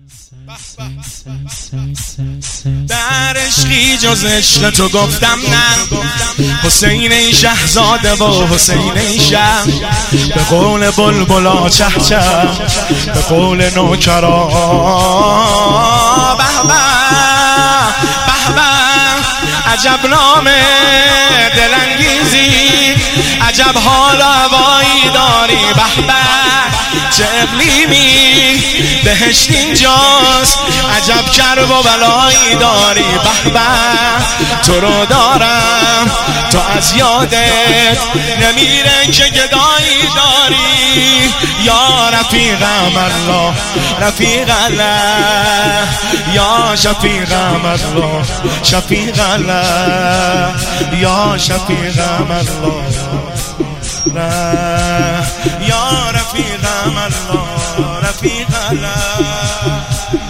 در عشقی جز عشق تو گفتم نه، حسین ای شهزاده و حسین ای شه، به قول بلبلا چه چه، به قول نوکرا به به به به، عجب نام دلانگیزی، عجب حال هوایی داری، به به چه اقلیمی، بهشت اینجاست، عجب کرب و بلایی داری، به به تو رو دارم، تو از یادت نمیره که گدایی داری، یا رفیقم الله رفیق الله، یا شفیقم الله شفیق الله، یا شفیقم الله یا رفیقم الله رفیق الله.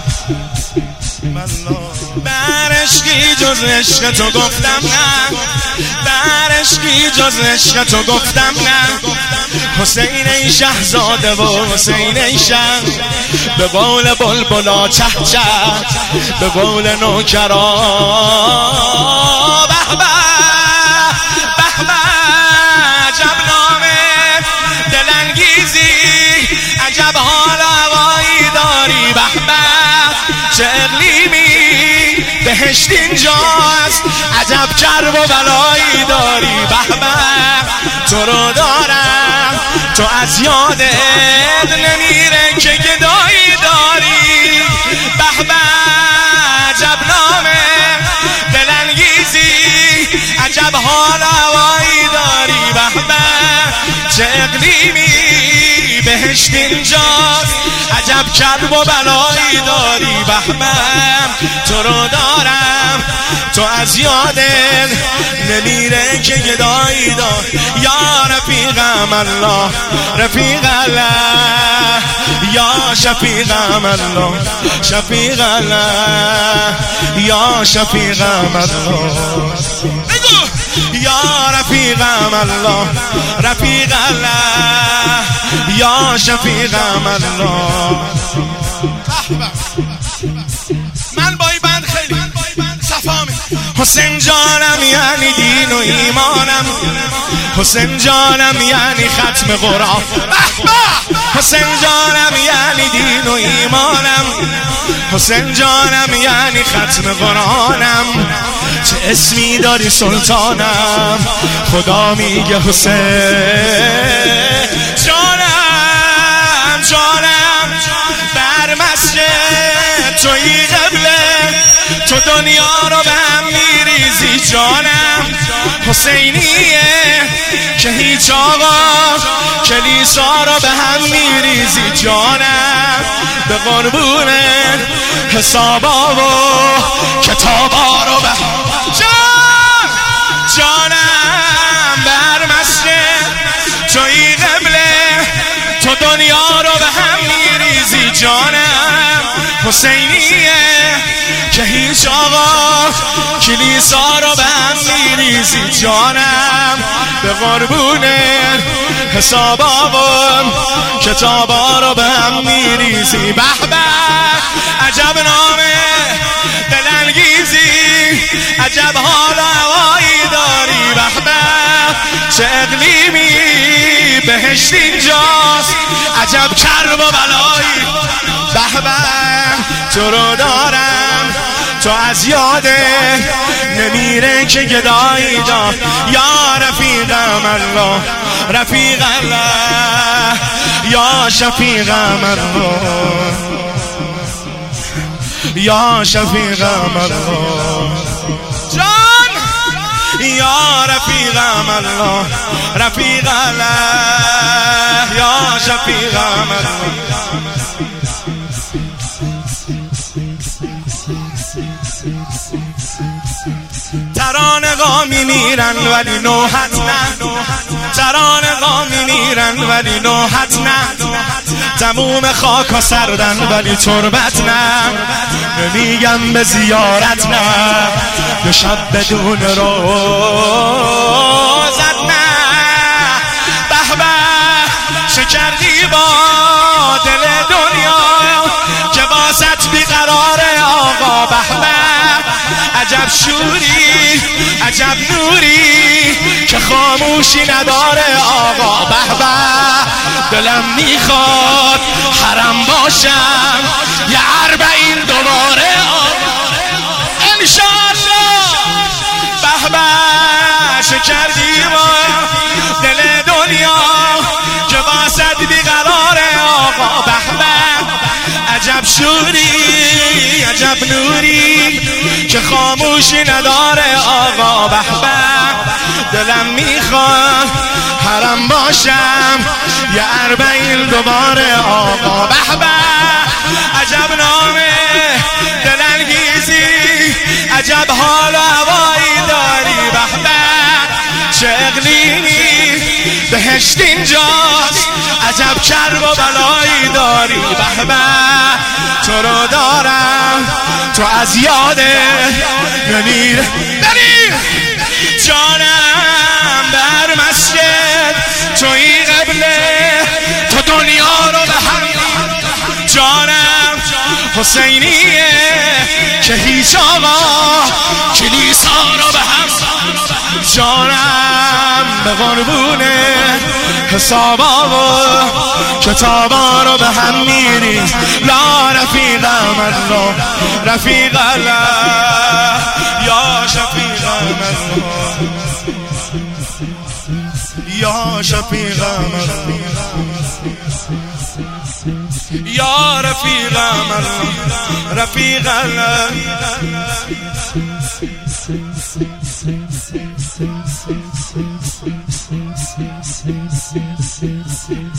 بر عشقی جز عشق تو گفتم نه، بر عشقی جز عشق تو گفتم نه، حسین ای شهزاده و حسین ای شه، به قول بلبلا چه چه، به قول نوکرا به به به به، عجب نام دلانگیزی، عجب حال هوایی داری، به به چه اقلیمی، بهشت اینجاست، عجب کرب و بلایی داری، به به تو رو دارم، تو از یادت نمیره که گدایی داری، به به عجب نام دلانگیزی، عجب حال هوایی داری، به به چه اقلیمی، بهشت اینجاست، عجب کرب و بلایی داری، به به تو رو دارم، تو از یادت نمیره که گدایی داری، یا رفیقم الله رفیق الله، یا شفیقم الله شفیق الله، یا شفیقم الله یا رفیقم الله رفیق الله، یا شفیقم الله. من با این بند خیلی صفا می حسین جانم یعنی دین و ایمانم، حسین جانم یعنی ختم قرآن، حسین جانم یعنی دین و ایمانم، حسین جانم یعنی ختم قرآنم، چه اسمی داری سلطانم، خدا میگه حسین جانم جانم، بر مسجد توی قبله، تو دنیا رو به هم میریزی جانم، حسینیه که هیچ آقا کلیسا رو به هم میریزی جانم، به قربون حسابا و کتابا رو به جان جانم، بر مسجد توی قبله، تو دنیا رو به هم میریزی جانم، حسینیه که هیچ آقا کلیسا رو به هم میریزی جانم، به قربون حسابا و کتابا رو به هم میریزی، به به عجب نام دلانگیزی، عجب حال هوایی داری، به به چه اقلیمی، بهشت اینجاست، عجب کرب و بلایی، به به تو رو دارم، تو از یادت نمیره که گدایی دار، یا رفیقم الله رفیق الله، یا شفیقم الله یا شفیقم الله جان، یا رفیقم الله رفیق الله، یا شفیقم الله. ترانه‌ها میمیرن ولی نوحت نه، ترانه‌ها میمیرن ولی نوحت نه، تموم خاک ها سردن ولی تربت نه، نمیگم به زیارت نه، به شب بدون روزت نه، به به چه کردی با دل دنیا که واسط شوری عجب نوری که خاموشی نداره آقا. به به دلم میخواد حرم باشم یه 40 دوباره انشالله. به به شکر دیوا دل دنیا که واسد بیقراره آقا. به به عجب شوری عجب نوری که خاموشی نداره آقا. به به دلم میخواد حرم باشم یه 40 دوباره آقا. به به عجب نامه دلانگیزی عجب حال و هوایی داری. به به چه اقلیمی بهشت اینجاست عجب کرب و بلایی داری. به به تو رو دارم تو از یاده نمیر جانم بر مسجد توی قبله تو دنیا رو به هم جانم حسینیه که هیچ آقا کلیسا رو به هم جانم به قربونه حسابا و کتابا رو به هم میری. لا رفیق من رفیق الله یا شفیق من یا شفیق من یا رفیق من رفیق الله.